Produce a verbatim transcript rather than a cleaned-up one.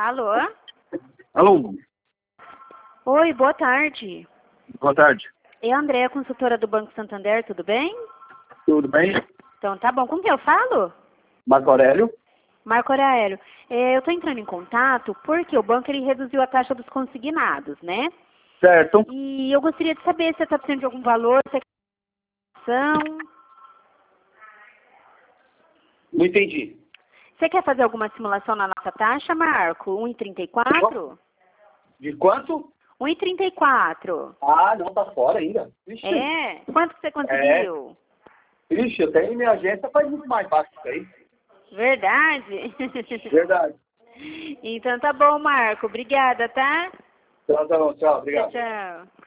Alô? Alô? Oi, boa tarde. Boa tarde. É a Andréa, consultora do Banco Santander, tudo bem? Tudo bem? Então tá bom. Com quem eu falo? Marco Aurélio? Marco Aurélio. É, eu estou entrando em contato porque o banco ele reduziu a taxa dos consignados, né? Certo. E eu gostaria de saber se você está precisando de algum valor, se é ação. Não entendi. Você quer fazer alguma simulação na nossa taxa, Marco? um e trinta e quatro? De quanto? um e trinta e quatro. Ah, não, tá fora ainda. Vixe. É? Quanto que você conseguiu? Ixi, eu tenho minha agência faz muito mais baixo que isso aí. Verdade? Verdade. Então tá bom, Marco. Obrigada, tá? Tchau, tchau, tchau. Tchau, Obrigado. tchau.